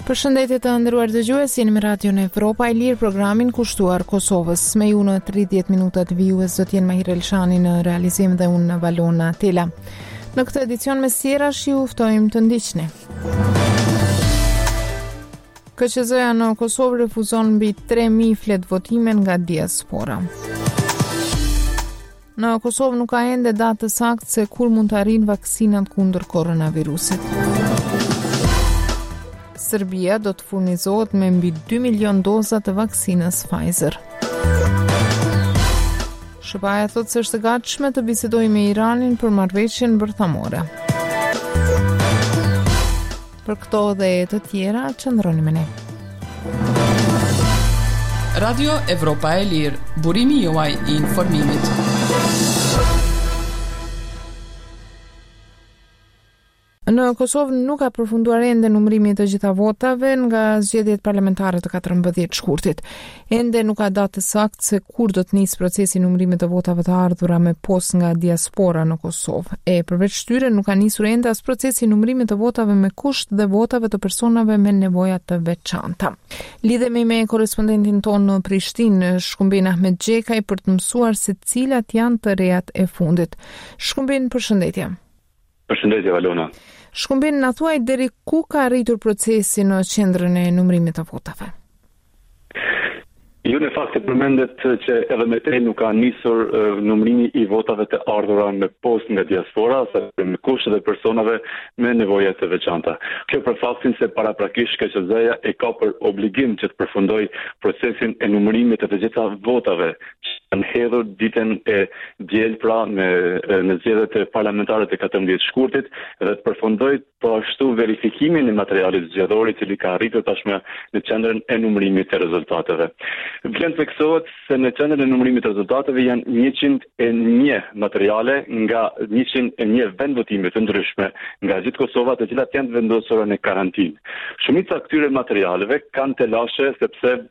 Përshëndetje të nderuar dëgjues, jeni me Radion Evropa e Lirë, programin kushtuar Kosovës. Me ju në 30 minutat vijues do t'jenë Mahir Elshani në realizim dhe unë në Valona Tela. Në këtë edicion me sjerash ju ftojmë të ndiqni. KQZ-ja në Kosovë refuzon mbi 3.000 flet votime nga diaspora. Në Kosovë nuk ka ende datë të saktë se kur mund të arrijnë vaksinat kundër koronavirusit. Serbia do të furnizohet me mbi 2 milion doza të vaksinës Pfizer. SHPA thotë se është e gatshme të bisedojë me Iranin për marrëveshjen bërthamore. Për këto dhe të tjera, qëndroni me ne. Radio Evropa e Lirë, burimi juaj I informimit. Në Kosovë nuk ka përfunduar ende numërimi të gjitha votave nga zgjedhjet parlamentare të 14 shkurtit. Ende nuk ka datë të saktë se kur do të nisë procesi numërimit të votave të ardhura me pos nga diaspora në Kosovë. Përveç këtyre nuk ka nisur ende as procesi numërimit të votave me kusht dhe votave të personave me nevoja të veçanta. Lidhemi me korrespondentin tonë në Prishtinë, Shkumbin Ahmet Xhekaj, për të mësuar se cilat janë të rejat e fundit. Shkumbin, përshëndetje. Përshëndetje, Valona. Shkumbin, na thuaj deri ku ka arritur procesi në qendrën e numërimit të votave? Ju në fakt e përmendet që edhe me te nuk ka nisur numërimi I votave të ardhura me post nga diaspora, ose me kushte dhe personave me nevoja të veçanta. Kjo për faktin se paraprakisht KQZ-ja e ka për obligim që të përfundoj procesin e numërimit të gjitha votave që janë hedhur ditën e diel pra në zgjedhjet parlamentare të 14 shkurtit dhe të përfundoj po ashtu verifikimin e materialit zgjedhor I cili ka arritur tashmë në qendrën e numërimit të rezultateve. Vlen të theksohet se në qendrën e numërimit të rezultateve janë 101 materiale nga 101 vendvotime të ndryshme nga gjithë Kosova, të cilat janë vendosura në karantinë. Shumica këtyre materialeve kanë telashe sepse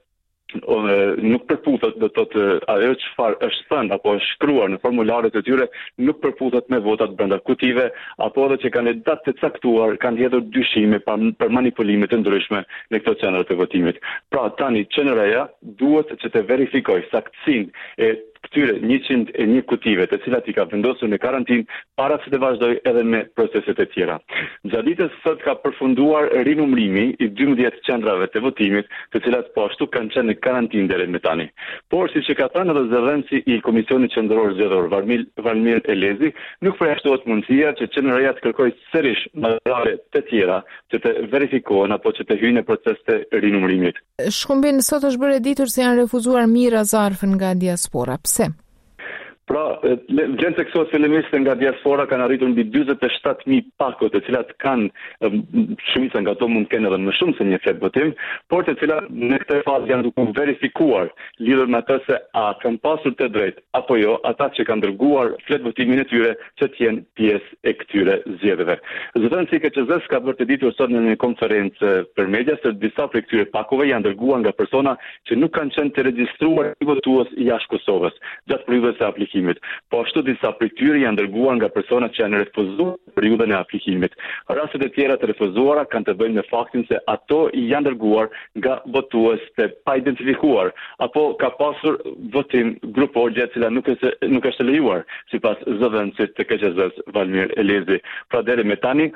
nuk përputet do të thotë ajo çfarë është thënë apo është shkruar në formularet e tyre nuk përputet me votat brenda kutive apo edhe që kandidatë të caktuar kanë hedhur dyshime për manipulime të ndryshme në këto qendra të votimit. Pra tani qeneria duhet që të verifikojë saktësinë e këtyre 101 kutive të cilat I ka vendosur në karantinë para se të vazhdoj edhe me proceset e tjera. Gjatë ditës sot ka përfunduar rinumërimi I 12 qendrave të votimit, të cilat po ashtu kanë qenë në karantinë deri më tani. Por siç e ka thënë edhe zëdhënësi I Komisionit Qendror Zgjedhor Valmir Elezi, nuk përjashtohet mundësia që qeneria të kërkojë sërish materiale të tjera që të verifikohen apo që të hyjnë në proces të rinumërimit. Shkumbin, sot është bërë ditur se janë refuzuar mira zarfën nga diaspora. Pse? Pra, vlen të theksohet fillimisht nga diaspora kanë arritur mbi 47.000 pako, të cilat kanë shumica nga ato mund të kenë edhe më shumë se një flet votim, por të cilat në këtë fazë janë duke verifikuar lidhur me atë se a kanë pasur të drejtë apo jo ata që kanë dërguar flet votimin e tyre që të jenë pjesë e këtyre zgjedhjeve. Zëdhënësi I KQZ-s ka bërë të ditur sot në një konferencë për media se disa prej këtyre pakove janë dërguar nga persona që nuk kanë qenë të regjistruar I votues jashtë Kosovës gjatë periudhës së aplikimit. Po ashtu disa prej tyre janë dërguar nga persona që janë refuzuar periudhën e aplikimit. Rastet e tjera të refuzuara kanë të bëjnë me faktin se ato janë dërguar nga votues të pa identifikuar apo ka pasur votim grupor e cila nuk është lejuar sipas zëdhënësit të KQZ-s Valmir Elezi. Pra deri me tani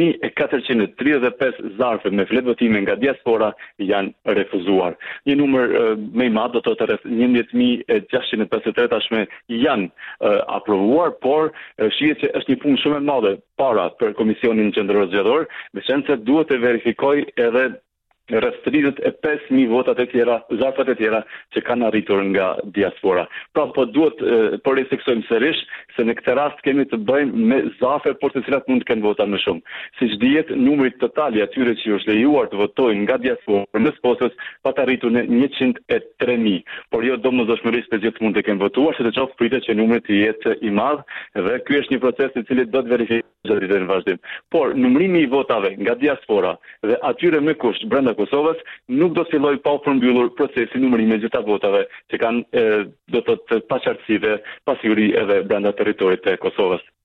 3.435 zarfe me flet votime nga diaspora janë refuzuar. Një numër më I madh do të thotë rreth 11.653 tashmë janë aprovuar, por shihet që është një punë shumë e madhe para për Komisionin Qendror Zgjedhor, meqense duhet të verifikoj edhe rreth 35.000 votat e tjera, zarfat e tjera që kanë arritur nga diaspora. Pra po duhet po ritheksojmë sërish se në këtë rast kemi të bëjmë me zarfe por të cilat mund të kenë vota më shumë. Siç dihet, numri total I atyre që është lejuar të votojnë nga diaspora në posës pa të arritur në 103.000, por jo domosdoshmërisht të gjithë mund të kenë votuar, se të qoftë pritet që numri të jetë I madh dhe ky është një proces I cili do të verifikohet gjatë ditës në vazhdim. Por numërimi I votave nga diaspora dhe atyre me kusht brenda Kosovës nuk do të fillojë pa u përmbyllur procesi numërimit të gjitha votave që kanë do të thotë paqartësi dhe pasiguri edhe brenda territorit të Kosovës.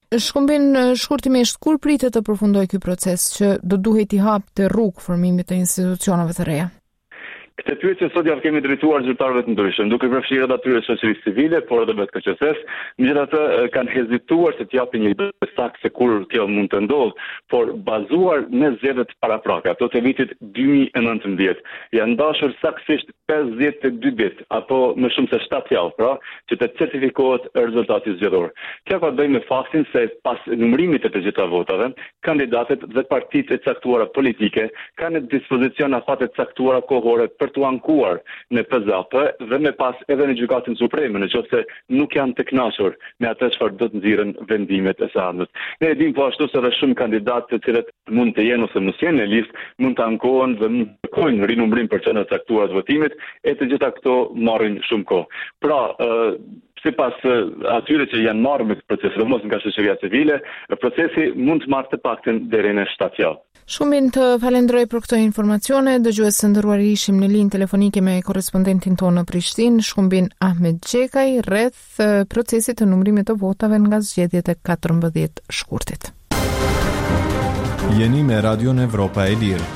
Shkumbin, shkurtimisht, kur pritet të përfundoj ky proces që do duhet i hapte rrugë formimit të institucioneve të reja? Këtë pyetje sot javë kemi drejtuar zyrtarëve të ndryshëm, duke përfshirë edhe atyre shoqërisë civile, por edhe BKQS-s, megjithatë kanë hezituar se të japin një sakt se kur kjo mund të ndodhë, por bazuar në zgjedhjet paraprake, ato të vitit 2019, janë dashur saktësisht 52 ditë apo më shumë se 7 javë, pra, që të certifikohet rezultati zgjedhor. Kjo ka të bëjë me faktin se pas numërimit të të gjitha votave, kandidatët dhe partitë e caktuara politike kanë në dispozicion afate të caktuara kohore për të ankuar në PZAP dhe me pas edhe në gjykatën supreme, nëse nuk janë të kënaqur me atë çfarë do të nxirren vendimet e së ardhmes. Ne e dim po ashtu se edhe shumë kandidatë të cilët mund të jenë ose mos jenë në listë, mund të ankohen dhe mund të kërkojnë rinumërim për çështën e caktuar të votimit, e të gjitha këto marrin shumë kohë. Pra, sipas atyre që janë marrë me këtë proces, mos nga shoqëria civile, procesi mund të marrë të paktën deri në 7 javë. Shumin të falenderoj për këto informacione, dëgjues të nderuar, ishim në linjë telefonike me korrespondentin tonë në Prishtinë, Shkumbin Ahmet Xhekaj, rreth procesit të numërimit të votave nga zgjedhjet e 14 shkurtit. Jeni me Radion Evropa e Lirë.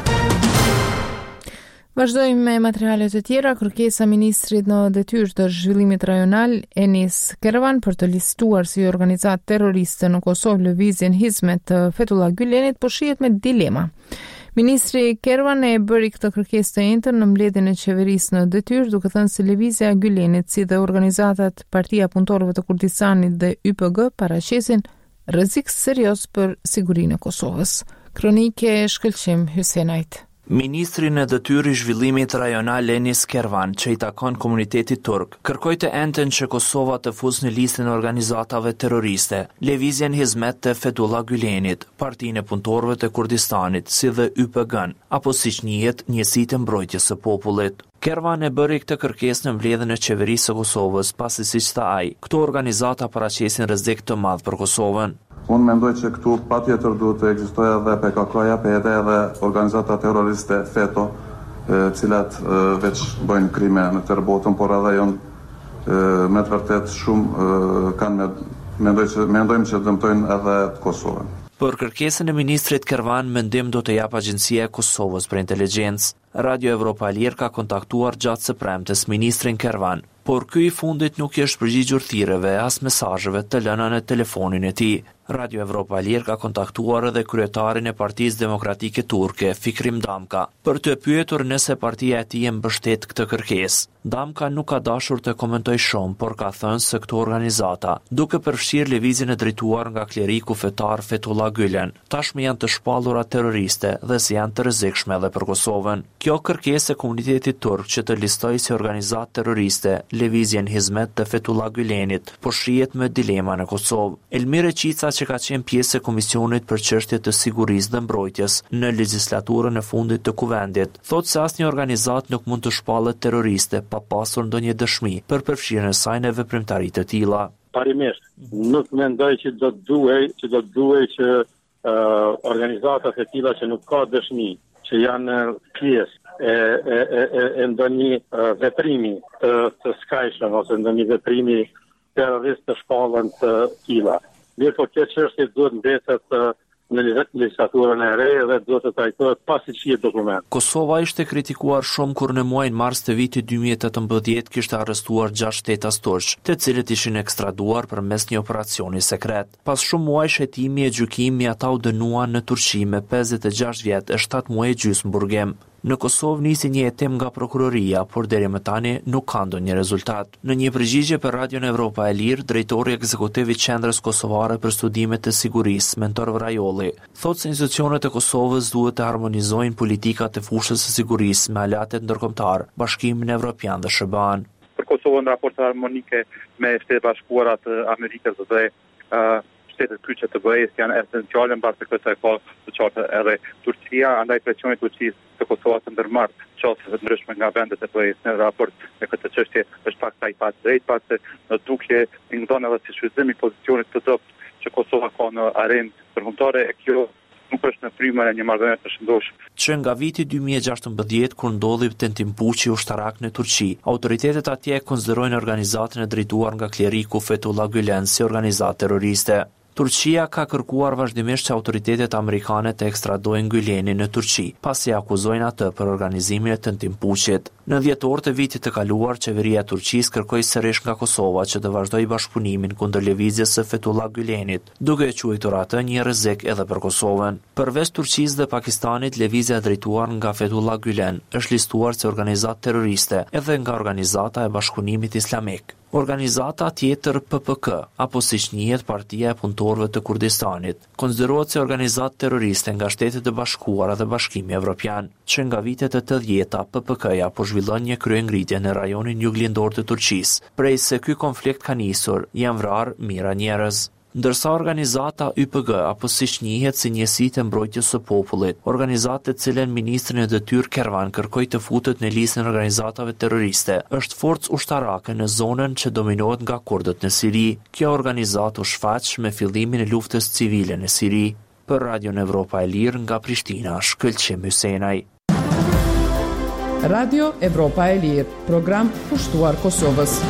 Vazhdojmë me materialet e tjera. Kërkesa ministrit në detyrë të zhvillimit rajonal Enis Kervan për të listuar si organizatë terroriste në Kosovë lëvizjen Hizmet të Fethullah Gülenit po shihet me dilema. Ministri Kervan e bëri këtë kërkesë të njëjtën në mbledhjen e qeverisë në detyrë, duke thënë se lëvizja e Gülenit si dhe organizatat Partia Punëtorëve të Kurdistanit dhe YPG paraqesin rrezik serioz për sigurinë e Kosovës. Kronike shkëlqim Hysenajt. Ministri në detyrë i zhvillimit rajonal Enis Kervan, që i takon komunitetit turk, kërkoi të enten që Kosova të fusë në listën e organizatave terroriste, lëvizjen Hizmet të Fethullah Gülenit, Partinë e Punëtorëve të Kurdistanit, si dhe YPG-n, apo siç njihet Njësitë e Mbrojtjes së Popullit. Kervan e bëri këtë kërkesë në mbledhjen e qeverisë së Kosovës, pasi siç tha ai, këto organizata paraqesin rrezik të madh për Kosovën. Unë mendoj që këtu patjetër duhet të ekzistojë edhe PKK-ja, edhe organizata terroriste FETO, cilat veç bëjnë krime në tërë botën, por edhe janë me të vërtet shumë kanë mendojmë që dëmtojnë edhe Kosovën. Për kërkesën e ministrit Kervan, mendim do të jap Agjencia e Kosovës për Inteligjencë. Radio Evropa e Lirë ka kontaktuar gjatë së premtes ministrin Kervan, por ky i fundit nuk i është përgjigjur thirrjeve as mesazheve të lëna në telefonin e tij. Radio Evropa e Lirë ka kontaktuar edhe kryetarin e Partisë Demokratike Turke, Fikrim Damka, për të pyetur nëse partia e tij e mbështet këtë kërkesë. Damka nuk ka dashur të komentojë shumë, por ka thënë se këto organizata, duke përfshirë lëvizjen e drejtuar nga kleriku fetar Fethullah Gülen, tashmë janë të shpallura terroriste dhe se janë të rrezikshme edhe për Kosovën. Kjo kërkesë e komunitetit turk që të listojë si organizatë terroriste lëvizjen Hizmet të Fethullah Gülenit, po shihet me dilema në Kosovë. Elmire Qica, që ka qenë pjesë e Komisionit për çështje të sigurisë dhe mbrojtjes në legjislaturën e fundit të kuvendit, thotë se asnjë organizatë nuk mund të shpallet terroriste pa pasur ndonjë dëshmi për përfshirjen e saj në veprimtari të tilla. Parimisht, nuk mendoj që do të duhej që organizatat e tilla që nuk ka dëshmi, që janë pjesë e ndonjë veprimi të skajshëm ose ndonjë veprimi terrorist të shpallën të tilla. Mirë, po kjo çështje duhet mbetet në legjislaturën e re dhe duhet të trajtohet pasi shihet dokument. Kosova ishte kritikuar shumë kur në muajin mars të vitit 2018 kishte arrestuar 6 shtetas turq, të cilët ishin ekstraduar përmes një operacioni sekret. Pas shumë muajsh hetimi e gjykimi, ata u dënuan në Turqi me 56 vjet e 7 muaj gjysmë burgim. Në Kosovë nisi një hetim nga prokuroria, por deri më tani nuk ka ndonjë rezultat. Në një përgjigje për Radion Evropa e Lirë, drejtori ekzekutiv i Qendrës Kosovare për Studimet të Sigurisë, Mentor Vrajolli, thotë se institucionet e Kosovës duhet të harmonizojnë politikat e fushës së sigurisë me aleatet ndërkombëtar, Bashkimin Evropian dhe SHBA-n. Për Kosovën raporte harmonike me Shtetet Bashkuara të Amerikës dhe shtetet kyçe të BE-s janë esenciale mbas kësaj kohë të qartë edhe Turqia, andaj presioni i Turqisë të Kosovës të ndërmarrë çështje të ndryshme nga vendet e BE-s në raport me këtë çështje është pak sa i pa drejt, pasi në dukje ngon edhe si shfrytëzim i pozicionit të dobët që Kosova ka në arenë ndërkombëtare, e kjo nuk është në frymën e një marrëdhënie të shëndoshme. Që nga viti 2016 kur ndodhi tentim puçi ushtarak në Turqi, autoritetet atje konsiderojnë organizatën e drejtuar nga kleriku Fethullah Gülen si organizatë terroriste. Turqia ka kërkuar vazhdimisht që autoritetet amerikane të ekstradojnë Gülenin në Turqi, pasi akuzojnë atë për organizimin e tëntimpuqit. Në dhjetor të vitit të kaluar, qeveria e Turqisë kërkoi sërish nga Kosova që të vazhdojë bashkëpunimin kundër lëvizjes së Fethullah Gülenit, duke e quajtur atë një rrezik edhe për Kosovën. Përveç Turqisë dhe Pakistanit, lëvizja e drejtuar nga Fethullah Gülen është listuar si organizatë terroriste edhe nga Organizata e Bashkëpunimit Islamik. Organizata tjetër PPK, apo siç njihet Partia e Punëtorëve të Kurdistanit, konsiderohet si organizatë terroriste nga Shtetet e Bashkuara dhe Bashkimi Evropian, që nga vitet e 80-ta PPK-ja po zhvillon një kryengritje në rajonin juglindor të Turqisë, prej se ky konflikt ka nisur, janë vrarë mijëra njerëz. Ndërsa organizata YPG, apo siç njihet si Njësitë e Mbrojtjes së Popullit, organizatë e cilën ministri në detyrë Kervan kërkoi të futet në listën e organizatave terroriste, është forcë ushtarake në zonën që dominohet nga kurdët në Siri. Kjo organizatë u shfaq me fillimin e luftës civile në Siri. Për Radio Evropa e Lirë nga Prishtina, Shkëlqim Hysenaj. Radio Evropa e Lirë, program pushtuar Kosovës.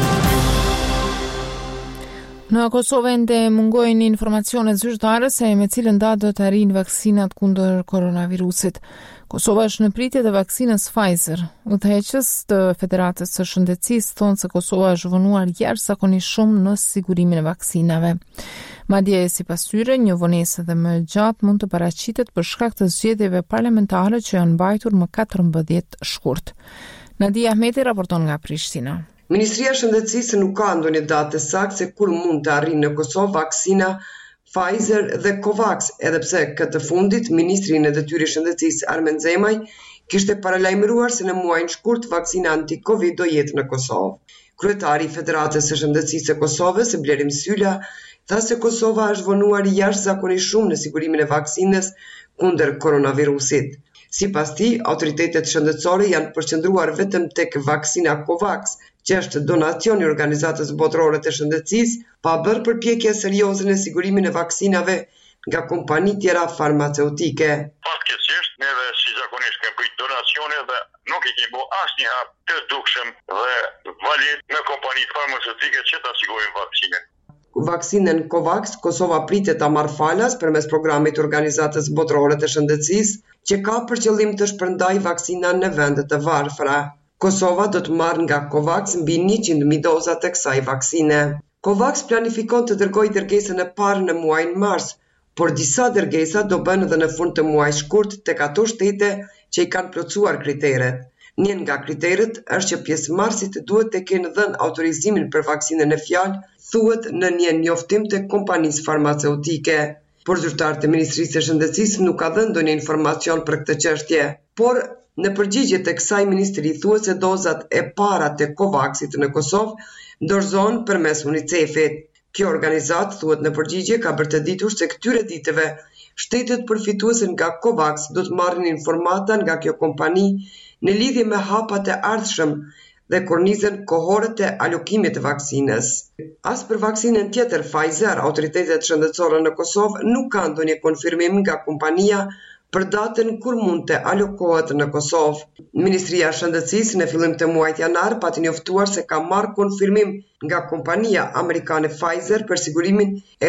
Në Kosovë ende mungojnë informacione zyrtare se me cilën datë do të arrijnë vaksinat kundër koronavirusit. Kosova është në pritje të vaksinës Pfizer. Udhëheqës të Federatës së Shëndetësisë thonë se Kosova është vonuar jashtëzakonisht shumë në sigurimin e vaksinave. Madje sipas tyre, një vonesë edhe më gjatë mund të paraqitet për shkak të zgjedhjeve parlamentare që janë mbajtur më 14 shkurt. Nadia Ahmeti raporton nga Prishtina. Ministria e Shëndetësisë nuk ka ndonjë datë saktë se kur mund të arrijë në Kosovë vaksina Pfizer dhe Covax, edhe pse këtë fundit ministri në detyrë shëndetësisë Armen Zemaj kishte paralajmëruar se në muajin shkurt vaksina anti-Covid do jetë në Kosovë. Kryetari i Federatës së Shëndetësisë së Kosovës, Blerim Sylla, tha se Kosova është vonuar jashtëzakonisht shumë në sigurimin e vaksinës kundër koronavirusit. Sipas tij, autoritetet shëndetësore janë përqendruar vetëm tek vaksina Covax, që është donacion i Organizatës Botërore të Shëndetësisë, pa bërë përpjekje serioze në sigurimin e vaksinave nga kompani tjera farmaceutike. Fatkeqësisht, neve si zakonisht kemi bëjt donacione dhe nuk i kemi bërë asnjëherë të dukshëm dhe valid në kompani farmaceutike që ta sigurojnë vaksinën. Vaksinën Covax, Kosova pritet ta marrë falas përmes programit Organizatës Botërore të Shëndetësisë, që ka për qëllim të shpërndajë vaksina në vende të varfra. Kosova do të marrë nga Covax mbi 100.000 doza të kësaj vaksine. Covax planifikon të dërgojë dërgesën e parë në muajin mars, por disa dërgesa do bëhen edhe në fund të muajit shkurt tek ato shtete që i kanë plotësuar kriteret. Një nga kriteret është që pjesëmarrësit duhet të kenë dhënë autorizimin për vaksinën e fjalë, thuhet në një njoftim të kompanisë farmaceutike. Por zyrtarët e Ministrisë së Shëndetësisë nuk ka dhënë ndonjë informacion për këtë çështje. Por në përgjigje të kësaj ministri thuhet se dozat e para të Covaxit në Kosovë dorëzohen përmes UNICEF-it. Kjo organizatë, thuhet në përgjigje, ka bërë të ditur se këtyre ditëve shtetet përfituese nga Covax do të marrin informata nga kjo kompani në lidhje me hapat e ardhshëm dhe kornizën kohore të alokimit të vaksinës. As për vaksinën tjetër Pfizer, autoritetet shëndetësore në Kosovë nuk kanë ndonjë konfirmim nga kompania për datën kur mund të alokohet në Kosovë. Ministria e Shëndetësisë në fillim të muajit janar pati njoftuar se ka marrë konfirmim nga kompania amerikane Pfizer për sigurimin e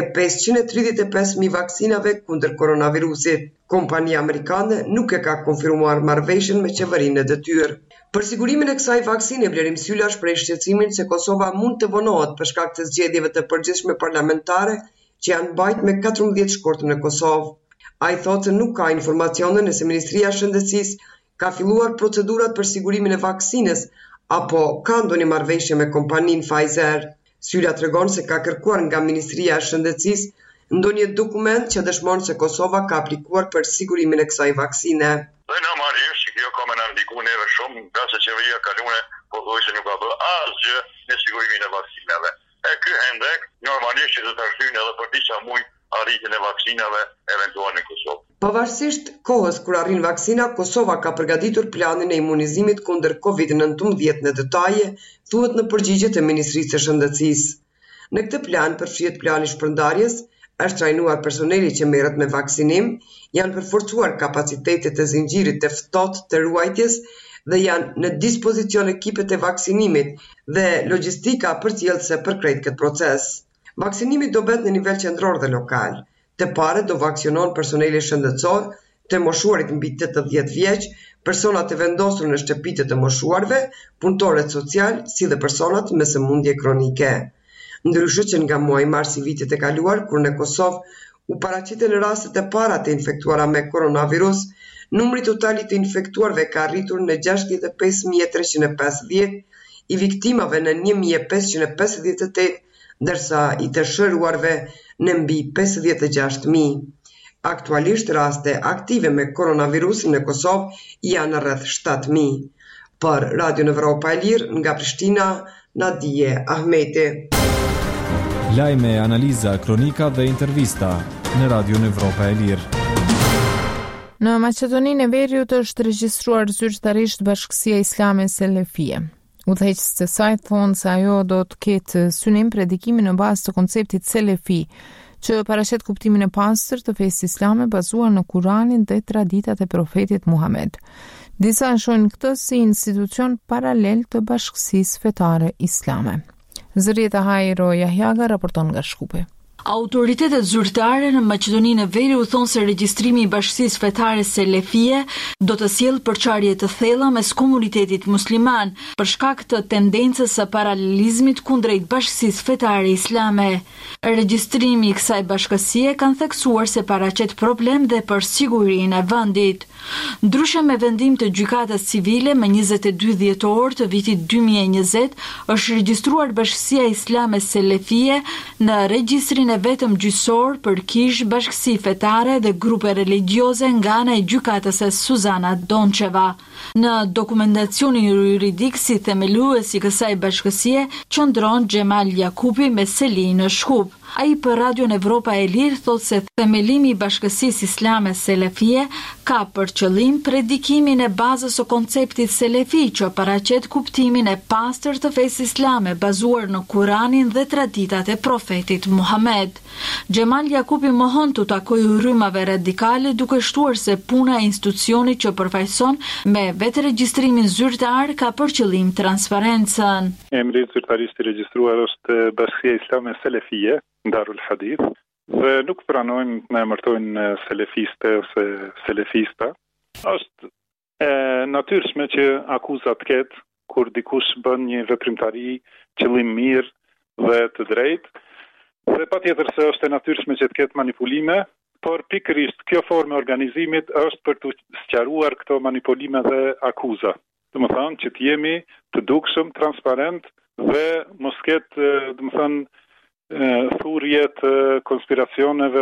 535.000 vaksinave kundër koronavirusit. Kompania amerikane nuk e ka konfirmuar marrëveshjen me qeverinë e detyrë. Për sigurimin e kësaj vaksine, Blerim Sylla shpreh shqetësimin se Kosova mund të vonohet për shkak të zgjedhjeve të përgjithshme parlamentare që janë mbajtur me 14 shkurt në Kosovë. Ai thotë se nuk ka informacione nëse Ministria e Shëndetësisë ka filluar procedurat për sigurimin e vaksinës apo ka ndonjë marrëveshje me kompaninë Pfizer. Sylla tregon se ka kërkuar nga Ministria e Shëndetësisë ndonjë dokument që dëshmon se Kosova ka aplikuar për sigurimin e kësaj vaksine. Dhe normalisht që kjo ka më na ndikuar neve shumë, nga se qeveria kaluar pothuajse nuk ka bërë asgjë në sigurimin e vaksinave. Ky hendek normalisht që do të shtyjnë edhe për disa muaj arritjen e vaksinave eventuale në Kosovë. Pavarësisht kohës kur arrin vaksina, Kosova ka përgatitur planin e imunizimit kundër COVID-19 në detaje, thuhet në përgjigje të Ministrisë së Shëndetësisë. Në këtë plan përfshihet plani shpërndarjes, është trajnuar personeli që merret me vaksinim, janë përforcuar kapacitetet e zinxhirit të ftohtë të ruajtjes dhe janë në dispozicion ekipet e vaksinimit dhe logjistika përcjellëse për krejt këtë proces. Vaksinimi do bëhet në nivel qendror dhe lokal. Të pare do vaksionon personeli shëndetësor, të moshuarit mbi 80 vjeç, personat e vendosur në shtëpitë të moshuarve, punëtorët social, si dhe personat me sëmundje kronike. Ndryshe që nga muaji mars i vitit e kaluar, kur në Kosovë u paraqiten rastet e para të infektuara me koronavirus, numri total i të infektuarve ka arritur në 65.350, i viktimave në 1.558, ndërsa i të shëruarve në mbi 56.000. Aktualisht raste aktive me koronavirusin në Kosovë janë rreth 7.000. Për Radio Evropa e Lirë nga Prishtina, Nadije Ahmeti. Lajme, analiza, kronika dhe intervista në Radio Evropa e Lirë. Në Maqedoninë e Veriut është regjistruar zyrtarisht Bashkësia Islame Selefie. Udhëheqësit e saj thonë se ajo do të ketë synim predikimin në bazë të konceptit Selefi, që paraqet kuptimin e pastër të fesë islame bazuar në Kuranin dhe traditat e profetit Muhammed. Disa shohin këtë si institucion paralel të Bashkësisë Fetare Islame. Zërieta Hajro Jahjaga raporton nga Shkupi. Autoritetet zyrtare në Maqedoninë e Veriut thonë se regjistrimi i Bashkësisë Fetare Selefie do të sjellë përçarje të thella mes komunitetit musliman për shkak të tendencës së paralelizmit kundrejt Bashkësisë Fetare Islame. Regjistrimi i kësaj bashkësie kanë theksuar se paraqet problem dhe për sigurinë e vendit. Ndryshe me vendim të gjykatës civile me 22 dhjetor të vitit 2020, është regjistruar Bashkësia Islame Selefie në regjistrin e vetëm gjyqësor për kish, bashkësi fetare dhe grupe religjioze nga ana e gjykatës së Suzana Doncheva. Në dokumentacionin juridik si themeluesi i kësaj bashkësie qëndron Xhemal Jakupi me seli në Shkup. Ai për Radio Evropa e Lirë thotë se themelimi i Bashkësisë Islame Selefie ka për qëllim predikimin e bazës së konceptit Selefi, që paraqet kuptimin e pastër të fesë islame bazuar në Kuranin dhe traditat e profetit Muhammed. Xhemal Jakupi mohon të takojë rrymave radikale duke shtuar se puna e institucionit që përfaqëson me vetë regjistrimin zyrtar ka për qëllim transparencën. Emri zyrtarisht i regjistruar është Bashkësia Islame Selefie, Darul Hadith, dhe nuk pranojnë të emërtojnë selefiste ose selefista. Është natyrshme që akuza të ketë kur dikush bën një veprimtari qëllim mirë dhe të drejtë, dhe patjetër se është e natyrshme që të ketë manipulime, por pikërisht kjo formë e organizimit është për të sqaruar këto manipulime dhe akuza. Domethënë që të jemi të dukshëm, transparent dhe mos ketë, domethënë, thurje të konspiracioneve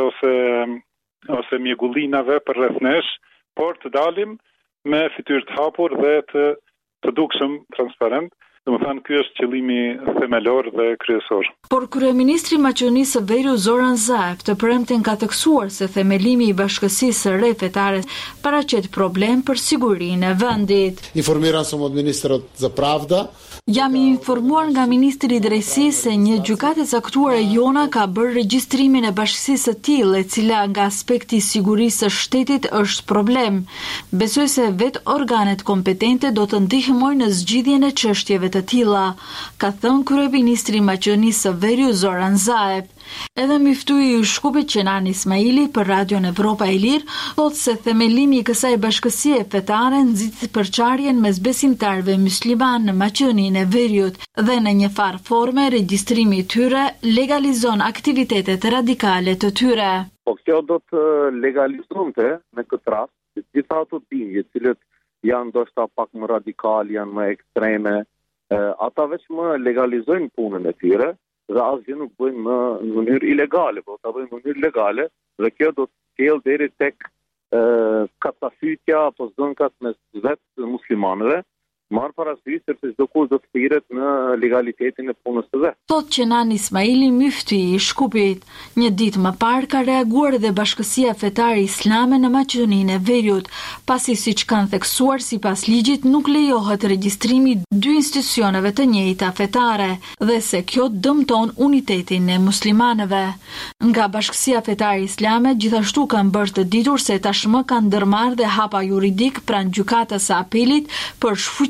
ose mjegullinave për rreth nesh, por të dalim me fytyrë të hapur dhe të dukshëm transparent. Domethënë ky është qëllimi themelor dhe kryesor. Por kryeministri i Maqedonisë së Veriut Zoran Zaev të premten ka theksuar se themelimi i bashkësisë së re fetare paraqet problem për sigurinë e vendit. Informiran sam od ministra za pravda. Jam i informuar nga ministri i drejtësisë se një gjykatë e caktuar e Jona ka bërë regjistrimin e bashkësisë së tillë, e cila nga aspekti i sigurisë së shtetit është problem. Besoj se vetë organet kompetente do të ndihmojnë në zgjidhjen e çështjeve të tilla, ka thënë kryeministri i Maqedonisë së Veriut Zoran Zaev. Edhe miftuesi i Shkupit Kenan Ismaili për Radio Evropa e Lirë thotë se themelimi i kësaj bashkësie fetare nxit përçarjen mes besimtarëve musliman në Maqedoninë e Veriut dhe në një farë forme regjistrimi i tyre legalizon aktivitetet radikale të tyre. Po kjo do të legalizonte në këtë rast gjitha ato bindje të cilët janë ndoshta pak më radikal, janë më ekstreme, ata veç më legalizojnë punën e tyre dhe asgjë nuk bëjnë në mënyrë ilegale, po ta bëjnë në mënyrë legale, dhe kjo do të sjellë deri tek katafytja apo zënkat mes vetë muslimanëve, marrë parasysh sepse çdo kush do të thirret në legalitetin e punës së vet. Thotë Kenan Ismaili, myftyi i Shkupit. Një ditë më parë ka reaguar dhe Bashkësia Fetare Islame në Maqedoninë e Veriut, pasi siç kanë theksuar sipas ligjit nuk lejohet regjistrimi dy institucioneve të njëjta fetare dhe se kjo dëmton unitetin e muslimanëve. Nga Bashkësia Fetare Islame gjithashtu kanë bërë të ditur se tashmë kanë ndërmarrë dhe hapa juridik pranë gjykatës së apelit për shfuqi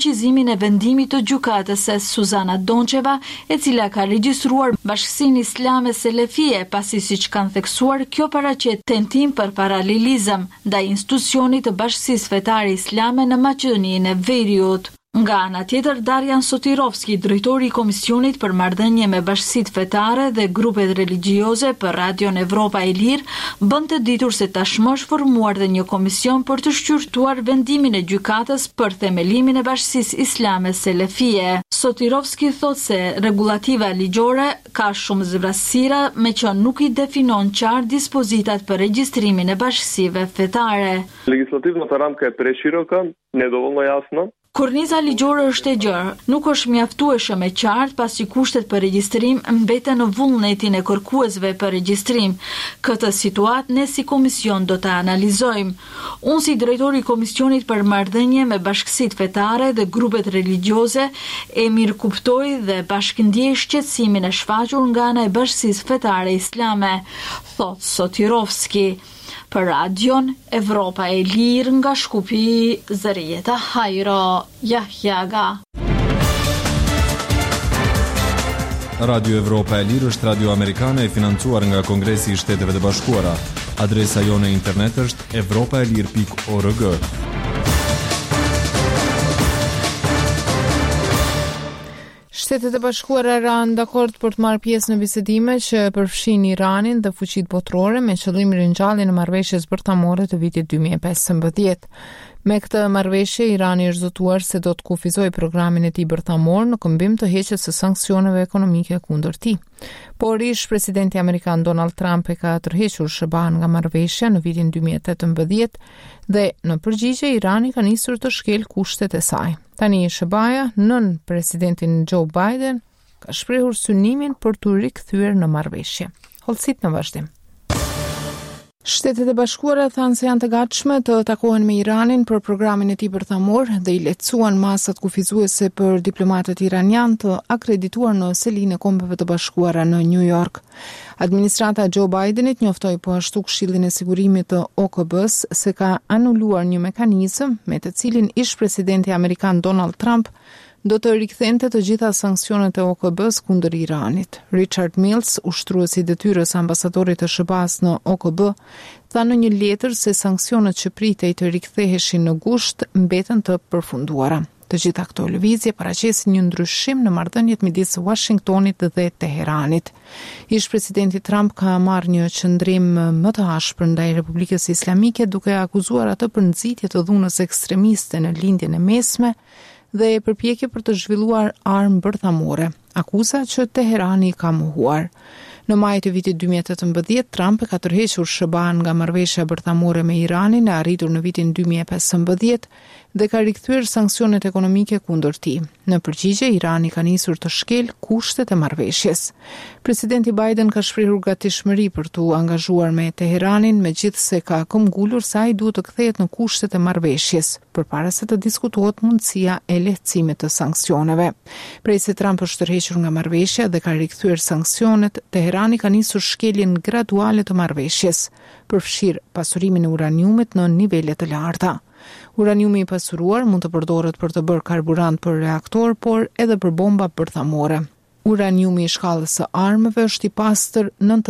fuqizimin e vendimit të gjykatës së Suzana Doncheva, e cila ka regjistruar Bashkinë Islame Selefie, pasi siç kanë theksuar, kjo paraqet tentim për paralelizëm ndaj institucionit të Bashkisë Fetare Islame në Maqedoninë e Veriut. Nga ana tjetër, Darian Sotirovski, drejtori i Komisionit për Marrëdhënie me Bashkitë Fetare dhe grupet religjioze për Radion Evropa e Lirë, bën të ditur se tashmë është formuar dhe një komision për të shqyrtuar vendimin e gjykatës për themelimin e Bashkisë Islame Selefie. Sotirovski thot se regulativa ligjore ka shumë zbrasësira, me që nuk i definon qartë dispozitat për regjistrimin e bashkësive fetare. Legislativната рамка е преширока, недоволно ясна. Korniza ligjore është e gjerë, nuk është mjaftueshëm e qartë pasi kushtet për regjistrim mbeten në vullnetin e kërkuesve për regjistrim. Këtë situatë ne si komision do ta analizojmë. Unë si drejtori i Komisionit për Marrëdhënie me Bashkësitë Fetare dhe grupet religjioze e mirë kuptoj dhe bashkëndjej shqetësimin e shfaqur nga ana e Bashkisë Fetare Islame, thot Sotirovski. Për Radion Evropa e Lirë nga Shkupi, Zërijeta Hajro Jahjaga. Radio Evropa e Lirë është radio amerikane e financuar nga Kongresi i Shteteve të Bashkuara. Adresa jone internet është europaelir.org. Shtetet e Bashkuara ranë dakord për të marrë pjesë në bisedime që përfshin Iranin dhe fuqitë botërore me qëllim ringjalljen e marrëveshjes bërtamore të vitit 2015. Me këtë marrëveshje, Irani është zotuar se do të kufizojë programin e tij bërtamor në këmbim të heqjes së sanksioneve ekonomike kundër tij. Por ish presidenti amerikan Donald Trump e ka tërhequr SBA-n nga marrëveshja në vitin 2018 dhe në përgjigje Irani ka nisur të shkel kushtet e saj. Tani SBA-ja nën presidentin Joe Biden ka shprehur synimin për të rikthyer në marrëveshje. Hollësit në vazhdim. Shtetet e Bashkuara thanë se janë të gatshme të takohen me Iranin për programin e tij bërthamor dhe i lehtësuan masat kufizuese për diplomatët iranian të akredituar në selinë e Kombeve të Bashkuara në New York. Administrata Joe Bidenit njoftoi po ashtu Këshillin e Sigurimit të OKB-s se ka anuluar një mekanizëm me të cilin ish presidenti amerikan Donald Trump do të rikthente të gjitha sanksionet e OKB-s kundër Iranit. Richard Mills, ushtruesi i detyrës ambasadorit të SBA-s në OKB, tha në një letër se sanksionet që pritej të riktheheshin në gusht mbeten të përfunduara. Të gjitha këto lëvizje paraqesin një ndryshim në marrëdhëniet midis Washingtonit dhe Teheranit. Ish presidenti Trump ka marrë një qëndrim më të ashpër ndaj Republikës Islamike duke akuzuar atë për nxitje të dhunës ekstremiste në lindjen e mesme dhe e përpjekje për të zhvilluar armë bërthamore, akuza që Teherani ka mohuar. Në maj të vitit 2018, Trump e ka tërhequr SBA-n nga marrëveshja bërthamore me Iranin e arritur në vitin 2015 dhe ka rikthyer sanksionet ekonomike kundër tij. Në përgjigje, Irani ka nisur të shkel kushtet e marrëveshjes. Presidenti Biden ka shprehur gatishmëri për të angazhuar me Teheranin, megjithse ka këmbgulur se ai duhet të kthehet në kushtet e marrëveshjes, përpara se të diskutohet mundësia e lehtësimit të sanksioneve. Prej se Trump është tërhequr nga marrëveshja dhe ka rikthyer sanksionet, Teherani ka nisur shkeljen graduale të marrëveshjes, përfshir pasurimin e uraniumit në nivele të larta. Uraniumi i pasuruar mund të përdoret për të bërë karburant për reaktor, por edhe për bomba bërthamore. Uraniumi i shkallës së armëve është i pastër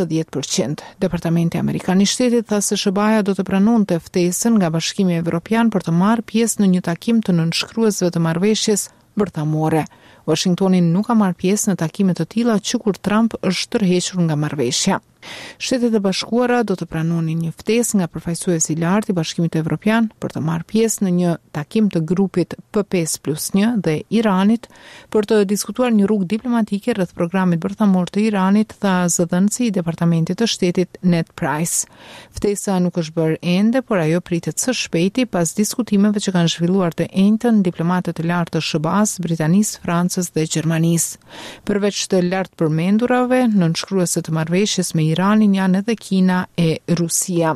90%. Departamenti Amerikan i Shtetit tha se SBA-ja do të pranonte ftesën nga Bashkimi Evropian për të marrë pjesë në një takim të nënshkruesve të marrëveshjes bërthamore. Washingtoni nuk ka marrë pjesë në takime të tilla që kur Trump është tërhequr nga marrëveshja. Shtetet e Bashkuara do të pranonin një ftesë nga përfaqësuesi i lartë i Bashkimit Evropian për të marrë pjesë në një takim të grupit P5+1 dhe Iranit për të diskutuar një rrugë diplomatike rreth programit bërthamor të Iranit, tha zëdhënësi i Departamentit të Shtetit Ned Price. Ftesa nuk është bërë ende, por ajo pritet së shpejti pas diskutimeve që kanë zhvilluar të njëjtën diplomatët e lartë të SBA-s, Britanisë, Francës dhe Gjermanisë. Përveç të lartë përmendurave, nënshkruese të marrëveshjes me Iranin janë edhe Kina e Rusia.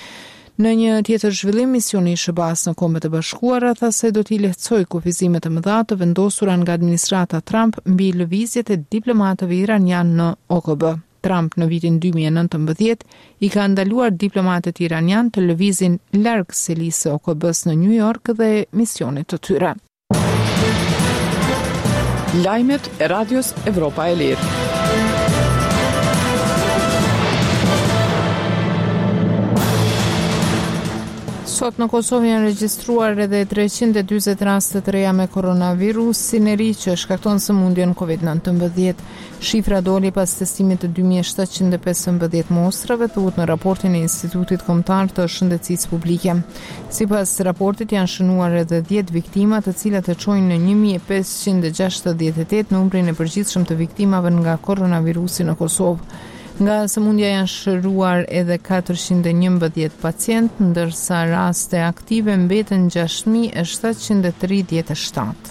Në një tjetër zhvillim, misioni i SBA-s në Kombet e Bashkuara tha se do t'i lehtësojë kufizimet të mëdha të vendosura nga administrata Trump mbi lëvizjet e diplomatëve iranian në OKB. Trump në vitin 2019 i ka ndaluar diplomatët iranian të lëvizin larg selisë së OKB-s në New York dhe misionit të tyre. Lajmet e Radios Evropa e Lirë. Sot në Kosovë janë regjistruar edhe 340 raste të reja me koronavirus, si në ri që shkakton sëmundjen COVID-19. Shifra doli pas testimit të 2715 mostrave, thuhet në raportin e Institutit Kombëtar të Shëndetësisë Publike. Sipas raportit janë shënuar edhe 10 viktima, të cilat e çojnë në 1568 numrin e përgjithshëm të viktimave nga koronavirusi në Kosovë. Nga sëmundja janë shëruar edhe 411 pacient, ndërsa raste aktive mbeten 6737.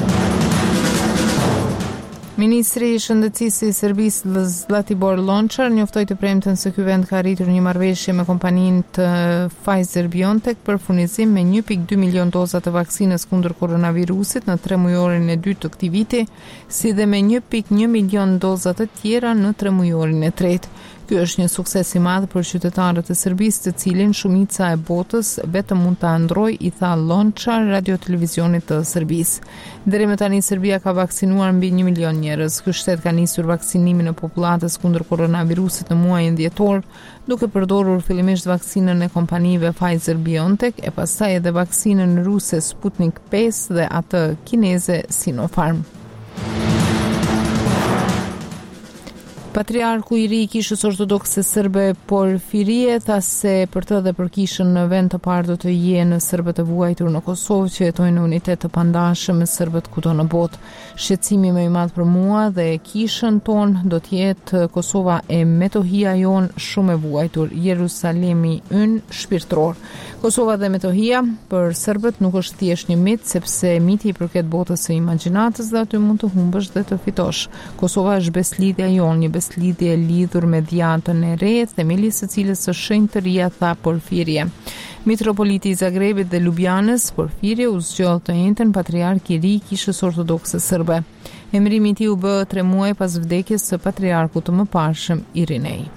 Ministri i Shëndetësisë i Serbisë Zlatibor Lončar njoftoi të premten se ky vend ka arritur një marrëveshje me kompaninë të Pfizer-BioNTech për furnizim me 1.2 milion doza të vaksinës kundër koronavirusit në 3 mujorin e dytë të këtij viti, si dhe me 1.1 milion doza të tjera në 3 mujorin e tretë. Ky është një sukses i madh për qytetarët e Serbisë, të cilin shumica e botës vetëm mund ta ndrojë, i tha Lončar radio televizionit të Serbisë. Deri më tani Serbia ka vaksinuar mbi 1 milion njerëz. Ky shtet ka nisur vaksinimin e popullatës kundër koronavirusit në muajin dhjetor, duke përdorur fillimisht vaksinën e kompanive Pfizer-BioNTech e pastaj edhe vaksinën ruse Sputnik 5 dhe atë kineze Sinopharm. Patriarku i ri i Kishës Ortodokse Serbe Porfirie tha se për të dhe për Kishën në vend të parë do të jenë serbët e vuajtur në Kosovë që jetojnë në unitet të pandashëm me serbët kudo në botë. Shqetësimi më i madh për mua dhe Kishën tonë do të jetë Kosova e Metohia jon shumë e vuajtur, Jerusalemi ynë shpirtëror. Kosova dhe Metohia për serbët nuk është thjesht një mit, sepse miti i përket botës së imagjinatës dhe aty mund të humbësh dhe të fitosh. Kosova është beslidhja jon, një beslidhje e lidhur me djatën e re, themeli së cilës së shenjtëria, tha Porfirie. Mitropoliti i Zagrebit dhe Ljubljanës, Porfirie, u zgjodh të njëjtën patriark i ri i Kishës Ortodokse Serbe. Emërimi i tij u bë 3 muaj pas vdekjes së patriarkut të mëparshëm Irinej.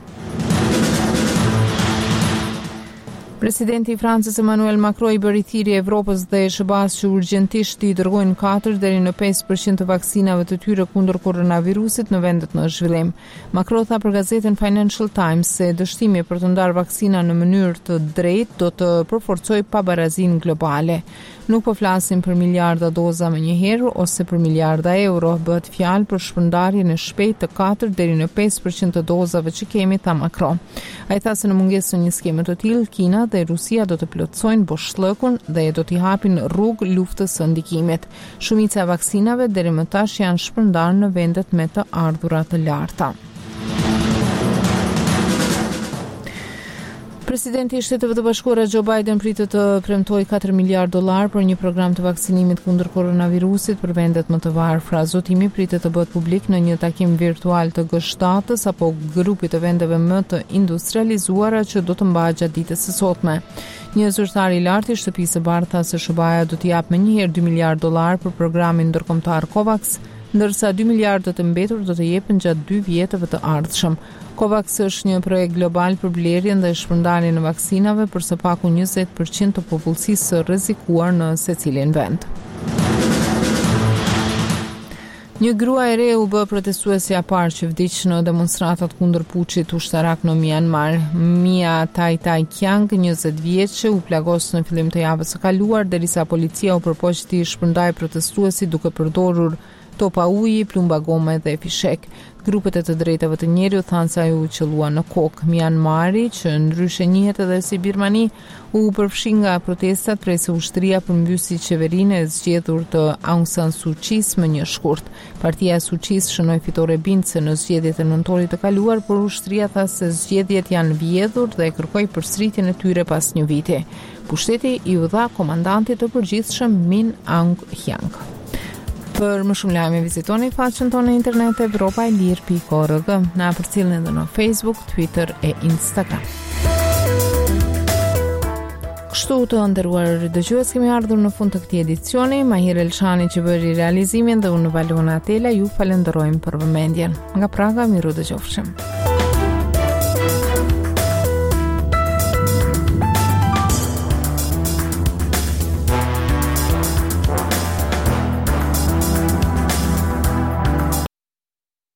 Presidenti i Francës Emmanuel Macron i bëri thirrje Evropës dhe SBA-s që urgjentisht i dërgojnë 4 deri në 5% të vaksinave të tyre kundër koronavirusit në vendet në zhvillim. Macron tha për gazetën Financial Times se dështimi për të ndarë vaksina në mënyrë të drejtë do të përforcojë pabarazinë globale. Nuk po flasim për miliarda doza me njëherë ose për miliarda euro, bëhet fjalë për shpërndarjen e shpejtë të 4 deri në 5% të dozave që kemi, tha Macron. Ai tha se në mungesë të një skeme të tillë, Kina dhe Rusia do të plotësojnë boshllëkun dhe do t'i hapin rrugë luftës së ndikimit. Shumica e vaksinave deri më tash janë shpërndarë në vendet me të ardhura të larta. Presidenti i Shteteve të Bashkuara Joe Biden pritet të premtojë $4 miliardë për një program të vaksinimit kundër koronavirusit për vendet më të varfra. Zotimi pritet të bëhet publik në një takim virtual të G7-s apo grupit të vendeve më të industrializuara që do të mbahet gjatë ditës së sotme. Një zyrtar i lartë i Shtëpisë së Bardhë tha se SBA-ja do të japë më njëherë $2 miliardë për programin ndërkombëtar COVAX, ndërsa 2 miliardë të mbetur do të jepen gjatë 2 vjetëve të ardhshëm. COVAX është një projekt global për blerjen dhe shpërndarjen e vaksinave për së paku 20% të popullsisë së rrezikuar në secilin vend. Një grua e re u bë protestuesja e parë që vdiq në demonstratat kundër puçit ushtarak në Myanmar. Mia Tai Kiang, 20 vjeçe, u plagos në fillim të javës së kaluar derisa policia u përpoq të shpërndajë protestuesit duke përdorur topa uji, plumba gome dhe fishek. Grupet e të drejtave të njerëzit thanë se ajo u qellua në kokë. Myanmari, që ndryshe njihet edhe si Birmani, u përfshi nga protestat prej se ushtria përmbysi qeverinë e zgjedhur të Aung San Suu Kyi më një shkurt. Partia e Suu Kyi shënoi fitore bindëse në zgjedhjet e nëntorit të kaluar, por ushtria tha se zgjedhjet janë vjedhur dhe kërkoi përsëritjen e tyre pas një viti. Pushteti i u dha komandantit të përgjithshëm Min Aung Hlaing. Për më shumë lajme vizitoni faqen tonë në internet evropaelir.org. Na përcjellni edhe në Facebook, Twitter e Instagram. Kështu të nderuar dëgjues, kemi ardhur në fund të këtij edicioni. Mahir Elshani që bëri realizimin dhe unë Valona Atela ju falenderojmë për vëmendjen. Nga Praga, miru dëgjofshim.